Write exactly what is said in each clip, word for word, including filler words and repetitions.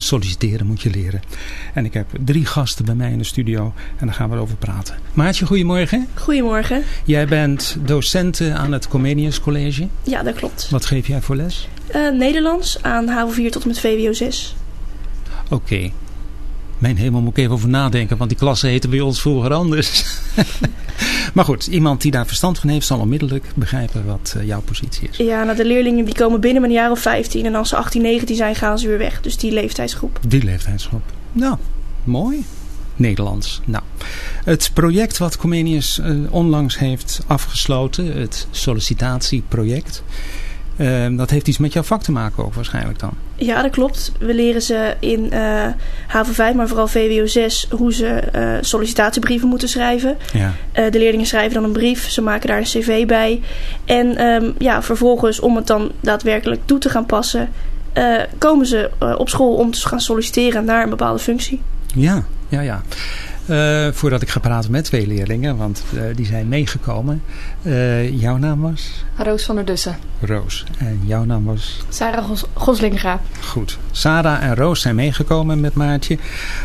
solliciteren moet je leren. En ik heb drie gasten bij mij in de studio en daar gaan we over praten. Maartje, goedemorgen. Goedemorgen. Jij bent docent aan het Comenius College. Ja, dat klopt. Wat geef jij voor les? Uh, Nederlands aan H A V O vier tot en met V W O zes. Oké. Okay. Mijn hemel, moet ik even over nadenken, want die klassen heten bij ons vroeger anders. Maar goed, iemand die daar verstand van heeft zal onmiddellijk begrijpen wat uh, jouw positie is. Ja, nou, de leerlingen die komen binnen met een jaar of vijftien en als ze achttien, negentien zijn gaan ze weer weg. Dus die leeftijdsgroep. Die leeftijdsgroep. Nou, mooi. Nederlands. Nou, het project wat Comenius uh, onlangs heeft afgesloten, het sollicitatieproject, uh, dat heeft iets met jouw vak te maken ook waarschijnlijk dan. Ja, dat klopt. We leren ze in uh, H A V O vijf, maar vooral V W O zes, hoe ze uh, sollicitatiebrieven moeten schrijven. Ja. Uh, de leerlingen schrijven dan een brief, ze maken daar een cv bij. En um, ja, vervolgens, om het dan daadwerkelijk toe te gaan passen, uh, komen ze uh, op school om te gaan solliciteren naar een bepaalde functie. Ja, ja, ja. Uh, voordat ik ga praten met twee leerlingen, want uh, die zijn meegekomen. Uh, jouw naam was? Roos van der Dussen. Roos. En jouw naam was? Sarah Gos- Goslinga. Goed. Sarah en Roos zijn meegekomen met Maartje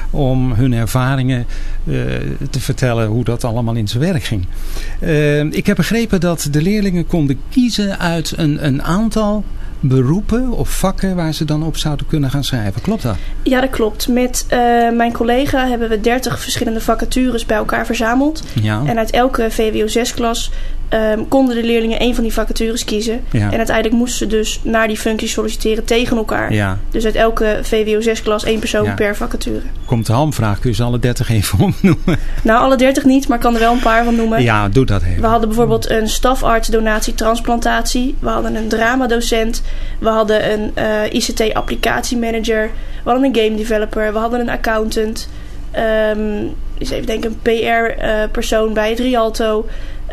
om hun ervaringen uh, te vertellen hoe dat allemaal in zijn werk ging. Uh, ik heb begrepen dat de leerlingen konden kiezen uit een, een aantal beroepen of vakken waar ze dan op zouden kunnen gaan schrijven. Klopt dat? Ja, dat klopt. Met uh, mijn collega hebben we dertig verschillende vacatures bij elkaar verzameld. Ja. En uit elke V W O zes klas um, konden de leerlingen één van die vacatures kiezen. Ja. En uiteindelijk moesten ze dus naar die functie solliciteren tegen elkaar. Ja. Dus uit elke V W O zes klas één persoon ja. per vacature. Komt de hamvraag. Kun je ze alle dertig even opnoemen? Nou, alle dertig niet, maar ik kan er wel een paar van noemen. Ja, doe dat even. We hadden bijvoorbeeld een stafarts donatie transplantatie. We hadden een dramadocent. We hadden een uh, I C T-applicatiemanager. We hadden een game developer. We hadden een accountant. Um, eens even denken, een P R-persoon uh, bij het Rialto.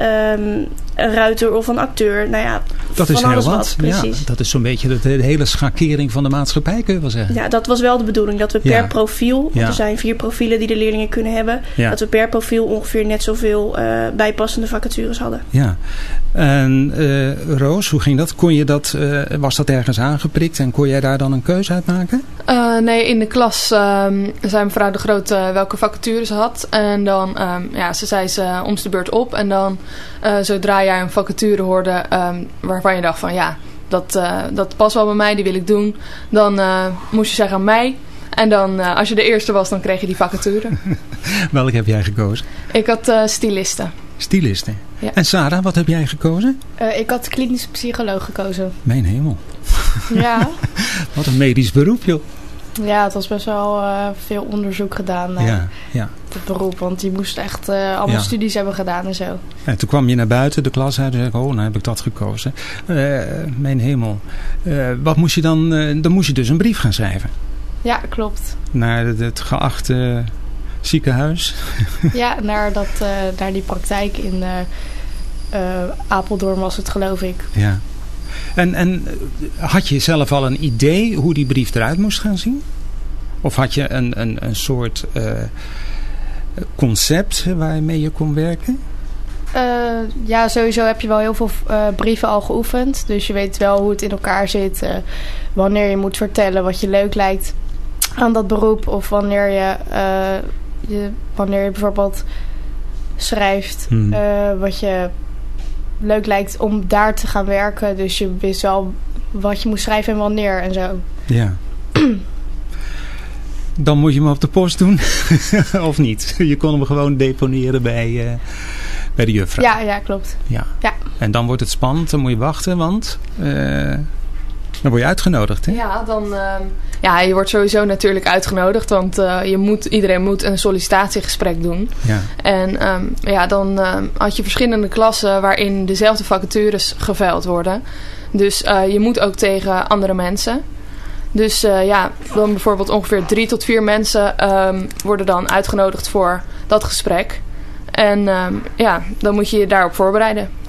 Um, een ruiter of een acteur. Nou ja, dat is van heel alles wat. Precies. Ja, dat is zo'n beetje de, de hele schakering van de maatschappij, kun je wel zeggen. Ja, dat was wel de bedoeling. Dat we per ja. profiel, want ja. er zijn vier profielen die de leerlingen kunnen hebben. Ja. Dat we per profiel ongeveer net zoveel uh, bijpassende vacatures hadden. Ja. En uh, Roos, hoe ging dat? Kon je dat uh, was dat ergens aangeprikt en kon jij daar dan een keuze uit maken? Uh, nee, in de klas uh, zei mevrouw de Groot uh, welke vacatures ze had. En dan, um, ja, ze zei ze om de beurt op. En dan, uh, zodra jij een vacature hoorde um, waarvan je dacht van ja, dat, uh, dat past wel bij mij, die wil ik doen. Dan uh, moest je zeggen aan mij. En dan, uh, als je de eerste was, dan kreeg je die vacature. Welke heb jij gekozen? Ik had uh, stylisten. Stylisten. Ja. En Sarah, wat heb jij gekozen? Uh, ik had klinische psycholoog gekozen. Mijn hemel. Ja. Wat een medisch beroep, joh. Ja, het was best wel uh, veel onderzoek gedaan naar ja, ja. het beroep. Want die moest echt uh, allemaal ja. studies hebben gedaan en zo. En toen kwam je naar buiten de klas uit en zei ik, oh, nou heb ik dat gekozen. Uh, mijn hemel. Uh, wat moest je dan? Uh, dan moest je dus een brief gaan schrijven. Ja, klopt. Naar het, het geachte ziekenhuis. Ja, naar, dat, uh, naar die praktijk in uh, uh, Apeldoorn was het, geloof ik. Ja. En, en had je zelf al een idee hoe die brief eruit moest gaan zien? Of had je een, een, een soort uh, concept waarmee je kon werken? Uh, ja, sowieso heb je wel heel veel uh, brieven al geoefend. Dus je weet wel hoe het in elkaar zit. Uh, wanneer je moet vertellen wat je leuk lijkt aan dat beroep. Of wanneer je, uh, je, wanneer je bijvoorbeeld schrijft hmm. uh, wat je leuk lijkt om daar te gaan werken. Dus je wist wel wat je moest schrijven en wanneer en zo. Ja. Dan moet je hem op de post doen. Of niet? Je kon hem gewoon deponeren bij, uh, bij de juffrouw. Ja, ja, klopt. Ja. Ja. En dan wordt het spannend. Dan moet je wachten, want uh, dan word je uitgenodigd. Hè? Ja, dan, uh, ja, je wordt sowieso natuurlijk uitgenodigd. Want uh, je moet, iedereen moet een sollicitatiegesprek doen. Ja. En um, ja, dan uh, had je verschillende klassen waarin dezelfde vacatures geveild worden. Dus uh, je moet ook tegen andere mensen. Dus uh, ja, dan bijvoorbeeld ongeveer drie tot vier mensen um, worden dan uitgenodigd voor dat gesprek. En um, ja, dan moet je je daarop voorbereiden.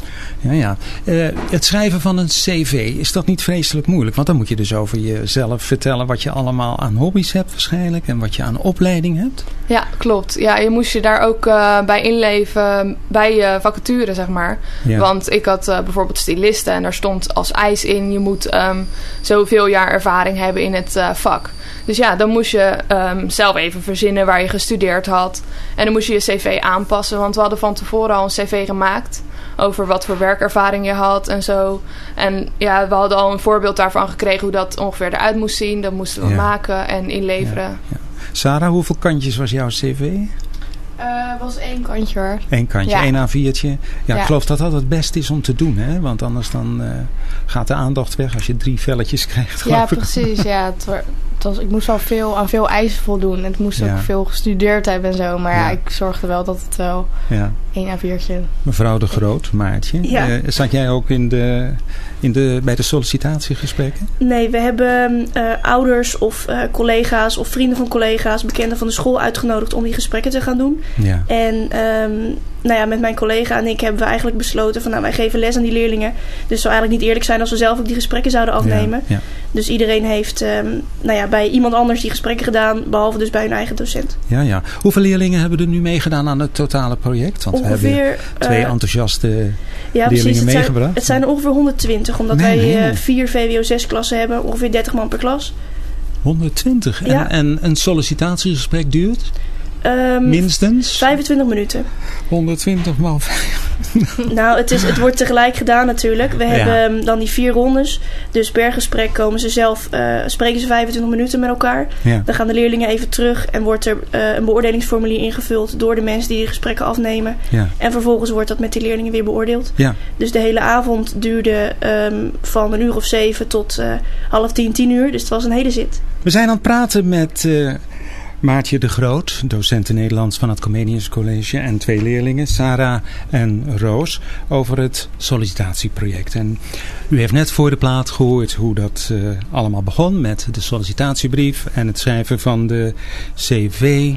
Ja, ja. Uh, het schrijven van een cv, is dat niet vreselijk moeilijk? Want dan moet je dus over jezelf vertellen wat je allemaal aan hobby's hebt waarschijnlijk. En wat je aan opleiding hebt. Ja, klopt. Ja, je moest je daar ook uh, bij inleven bij je vacature, zeg maar. Ja. Want ik had uh, bijvoorbeeld stylisten en daar stond als eis in, je moet um, zoveel jaar ervaring hebben in het uh, vak. Dus ja, dan moest je um, zelf even verzinnen waar je gestudeerd had. En dan moest je je cv aanpassen, want we hadden van tevoren al een cv gemaakt over wat voor werkervaring je had en zo. En ja, we hadden al een voorbeeld daarvan gekregen hoe dat ongeveer eruit moest zien. Dat moesten we ja. maken en inleveren. Ja, ja. Sarah, hoeveel kantjes was jouw cv? Het uh, was één kantje hoor. Eén kantje, ja. één A viertje. Ja, ja, ik geloof dat dat het beste is om te doen. Hè? Want anders dan uh, gaat de aandacht weg als je drie velletjes krijgt. Ja, precies. Ja, het, het was, ik moest al veel, aan veel eisen voldoen. En het moest ja. ook veel gestudeerd hebben en zo. Maar ja, ja ik zorgde wel dat het wel ja. één A viertje. Mevrouw de Groot, Maartje. Ja. Uh, zat jij ook in de, in de, bij de sollicitatiegesprekken? Nee, we hebben uh, ouders of uh, collega's of vrienden van collega's, bekenden van de school uitgenodigd om die gesprekken te gaan doen. Ja. En um, nou ja, met mijn collega en ik hebben we eigenlijk besloten van nou, wij geven les aan die leerlingen. Dus het zou eigenlijk niet eerlijk zijn als we zelf ook die gesprekken zouden afnemen. Ja, ja. Dus iedereen heeft um, nou ja, bij iemand anders die gesprekken gedaan, behalve dus bij hun eigen docent. Ja, ja. Hoeveel leerlingen hebben er nu meegedaan aan het totale project? Want ongeveer, we hebben twee uh, enthousiaste ja, leerlingen precies, het meegebracht. Zijn, het zijn er ongeveer honderdtwintig, omdat nee, wij nee. Uh, vier V W O zes klassen hebben, ongeveer dertig man per klas. honderdtwintig? Ja. En, en een sollicitatiegesprek duurt? Um, Minstens? vijfentwintig minuten. honderdtwintig maal vijf. Nou, het, is, het wordt tegelijk gedaan natuurlijk. We ja. hebben um, dan die vier rondes. Dus per gesprek komen ze zelf, uh, spreken ze vijfentwintig minuten met elkaar. Ja. Dan gaan de leerlingen even terug en wordt er uh, een beoordelingsformulier ingevuld door de mensen die de gesprekken afnemen. Ja. En vervolgens wordt dat met die leerlingen weer beoordeeld. Ja. Dus de hele avond duurde um, van een uur of zeven tot uh, half tien, tien uur. Dus het was een hele zit. We zijn aan het praten met Uh... Maartje de Groot, docent Nederlands van het Comenius College en twee leerlingen, Sarah en Roos, over het sollicitatieproject. En u heeft net voor de plaat gehoord hoe dat uh, allemaal begon met de sollicitatiebrief en het schrijven van de cv.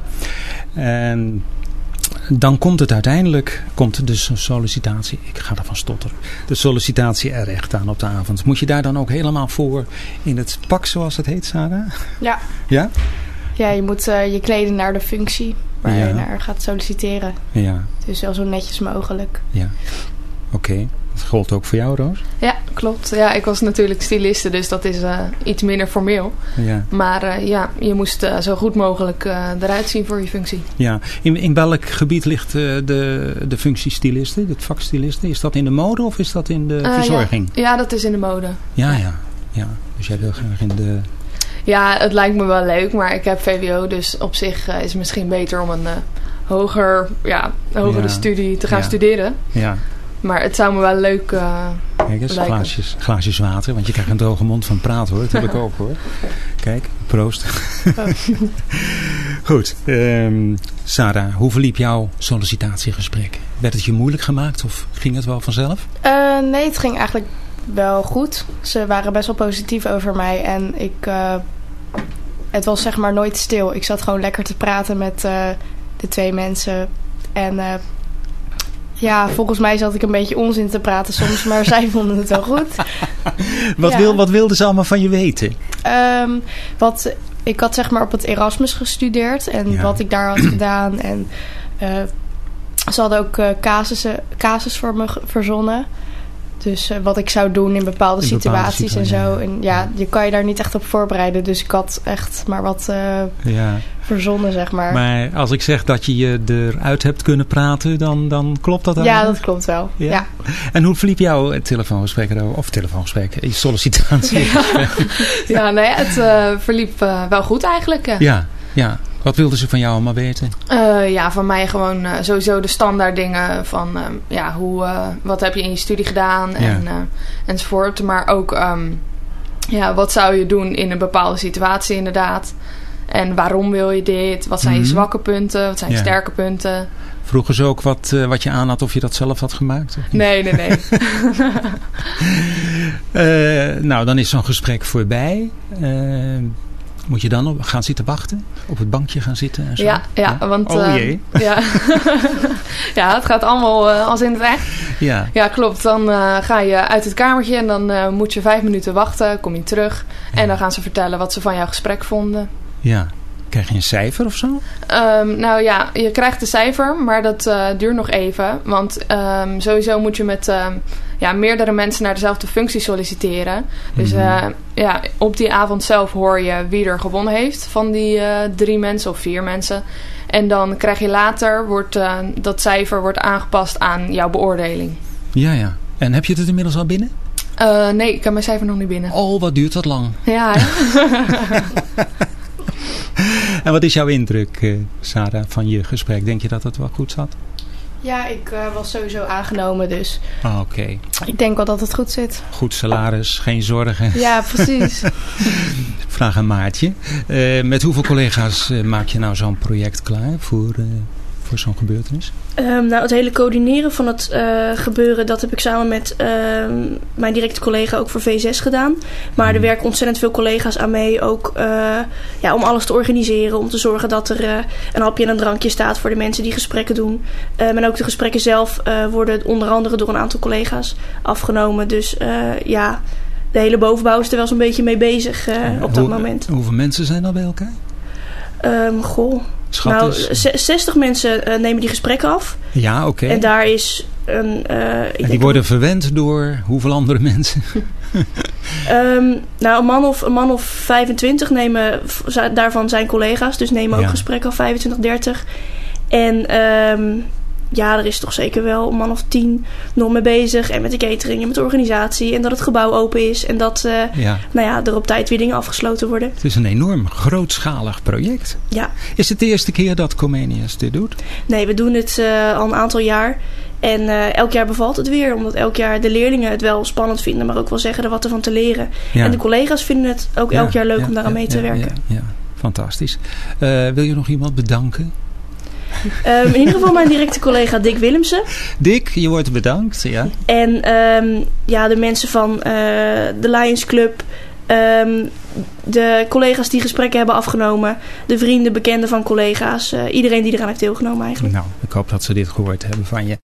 En dan komt het uiteindelijk, komt de sollicitatie, ik ga ervan stotteren, de sollicitatie er echt aan op de avond. Moet je daar dan ook helemaal voor in het pak, zoals het heet, Sarah? Ja. Ja? Ja, je moet uh, je kleden naar de functie waar ja. je naar gaat solliciteren. Ja. Dus wel zo netjes mogelijk. Ja, oké. Okay. Dat gold ook voor jou, Roos? Ja, klopt. Ja, ik was natuurlijk styliste, dus dat is uh, iets minder formeel. Ja. Maar uh, ja, je moest uh, zo goed mogelijk uh, eruit zien voor je functie. Ja. In, in welk gebied ligt uh, de, de functie styliste, het vak styliste? Is dat in de mode of is dat in de uh, verzorging? Ja. ja, dat is in de mode. Ja, ja. ja. Dus jij wil graag in de... Ja, het lijkt me wel leuk, maar ik heb V W O, dus op zich uh, is het misschien beter om een uh, hoger, ja, hogere ja. studie te gaan ja. studeren. Ja. Maar het zou me wel leuk uh, Kijk eens, glaasjes, glaasjes water, want je krijgt een droge mond van praten hoor. Dat heb ik ook hoor. Kijk, proost. Oh. Goed, um, Sarah, hoe verliep jouw sollicitatiegesprek? Werd het je moeilijk gemaakt of ging het wel vanzelf? Uh, nee, het ging eigenlijk wel goed. Ze waren best wel positief over mij en ik, uh, het was zeg maar nooit stil. Ik zat gewoon lekker te praten met uh, de twee mensen en uh, ja, volgens mij zat ik een beetje onzin te praten soms, maar zij vonden het wel goed. wat, ja. wil, wat wilden ze allemaal van je weten? Um, wat, ik had zeg maar op het Erasmus gestudeerd en ja. wat ik daar had gedaan en uh, ze hadden ook uh, casussen, casus voor me verzonnen. Dus uh, wat ik zou doen in bepaalde in situaties bepaalde en zo. En ja, je kan je daar niet echt op voorbereiden. Dus ik had echt maar wat uh, ja. verzonnen, zeg maar. Maar als ik zeg dat je je eruit hebt kunnen praten, dan, dan klopt dat eigenlijk? Ja, dat klopt wel. Ja. Ja. En hoe verliep jouw telefoongesprek, of telefoongesprek, je sollicitatie? Ja, ja nee, het uh, verliep uh, wel goed eigenlijk. Ja, ja. ja. Wat wilden ze van jou allemaal weten? Uh, ja, van mij gewoon uh, sowieso de standaard dingen van uh, ja, hoe, uh, wat heb je in je studie gedaan en, ja. uh, enzovoort. Maar ook um, ja, wat zou je doen in een bepaalde situatie inderdaad. En waarom wil je dit? Wat zijn mm-hmm. je zwakke punten? Wat zijn je ja. sterke punten? Vroegen ze ook wat, uh, wat je aan had of je dat zelf had gemaakt? Of niet? Nee, nee, nee. uh, nou, dan is zo'n gesprek voorbij. Uh, Moet je dan op, gaan zitten wachten? Op het bankje gaan zitten en zo? Ja, ja, ja? want... Oh jee. Uh, ja. ja, het gaat allemaal uh, als in het echt. Ja, ja klopt. Dan uh, ga je uit het kamertje en dan uh, moet je vijf minuten wachten. Kom je terug en ja. dan gaan ze vertellen wat ze van jouw gesprek vonden. Ja. Krijg je een cijfer of zo? Um, nou ja, je krijgt een cijfer, maar dat uh, duurt nog even. Want um, sowieso moet je met uh, ja, meerdere mensen naar dezelfde functie solliciteren. Dus uh, ja, op die avond zelf hoor je wie er gewonnen heeft van die uh, drie mensen of vier mensen. En dan krijg je later, wordt, uh, dat cijfer wordt aangepast aan jouw beoordeling. Ja, ja. En heb je het inmiddels al binnen? Uh, nee, ik heb mijn cijfer nog niet binnen. Oh, wat duurt dat lang? Ja, En wat is jouw indruk, uh, Sarah, van je gesprek? Denk je dat het wel goed zat? Ja, ik uh, was sowieso aangenomen, dus ah, oké. Okay. Ik denk wel dat het goed zit. Goed salaris, geen zorgen. Ja, precies. Vraag aan Maartje. Uh, met hoeveel collega's uh, maak je nou zo'n project klaar voor, uh, voor zo'n gebeurtenis? Um, nou, het hele coördineren van het uh, gebeuren, dat heb ik samen met uh, mijn directe collega ook voor V zes gedaan. Maar mm. er werken ontzettend veel collega's aan mee, ook uh, ja, om alles te organiseren, om te zorgen dat er uh, een hapje en een drankje staat voor de mensen die gesprekken doen. Um, en ook de gesprekken zelf uh, worden onder andere door een aantal collega's afgenomen. Dus uh, ja, de hele bovenbouw is er wel zo'n beetje mee bezig uh, ja, op dat hoe, moment. Hoeveel mensen zijn er bij elkaar? Um, goh... Schat nou, is... zestig mensen uh, nemen die gesprekken af. Ja, oké. Okay. En daar is een... Uh, en die worden verwend door hoeveel andere mensen? um, nou, een man, of, een man of vijfentwintig nemen... Daarvan zijn collega's, dus nemen ook ja. gesprekken af, vijfentwintig, dertig. En... Um, ja, er is toch zeker wel een man of tien nog mee bezig. En met de catering en met de organisatie. En dat het gebouw open is. En dat uh, ja. Nou ja, er op tijd weer dingen afgesloten worden. Het is een enorm grootschalig project. Ja. Is het de eerste keer dat Comenius dit doet? Nee, we doen het uh, al een aantal jaar. En uh, elk jaar bevalt het weer. Omdat elk jaar de leerlingen het wel spannend vinden. Maar ook wel zeggen er wat ervan te leren. Ja. En de collega's vinden het ook elk ja, jaar leuk ja, om daaraan ja, mee te ja, werken. Ja, ja. Fantastisch. Uh, wil je nog iemand bedanken? Um, in ieder geval mijn directe collega Dick Willemsen. Dick, je wordt bedankt. Ja. En um, ja, de mensen van uh, de Lions Club, um, de collega's die gesprekken hebben afgenomen, de vrienden, bekenden van collega's, uh, iedereen die eraan heeft deelgenomen eigenlijk. Nou, ik hoop dat ze dit gehoord hebben van je.